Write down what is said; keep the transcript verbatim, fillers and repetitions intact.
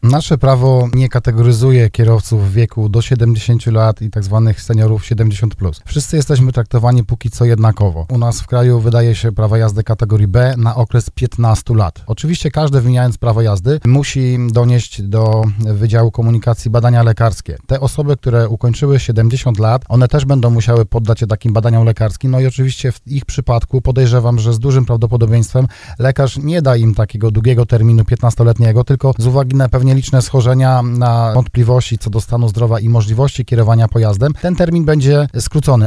Nasze prawo nie kategoryzuje kierowców w wieku do siedemdziesięciu lat i tak zwanych seniorów siedemdziesiąt plus. Wszyscy jesteśmy traktowani póki co jednakowo. U nas w kraju wydaje się prawo jazdy kategorii B na okres piętnastu lat. Oczywiście każdy, wymieniając prawo jazdy, musi donieść do Wydziału Komunikacji badania lekarskie. Te osoby, które ukończyły siedemdziesiąt lat, one też będą musiały poddać się takim badaniom lekarskim. No i oczywiście w ich przypadku podejrzewam, że z dużym prawdopodobieństwem lekarz nie da im takiego długiego terminu piętnastoletniego, tylko z uwagi na pewnie liczne schorzenia, na wątpliwości co do stanu zdrowia i możliwości kierowania pojazdem, ten termin będzie skrócony.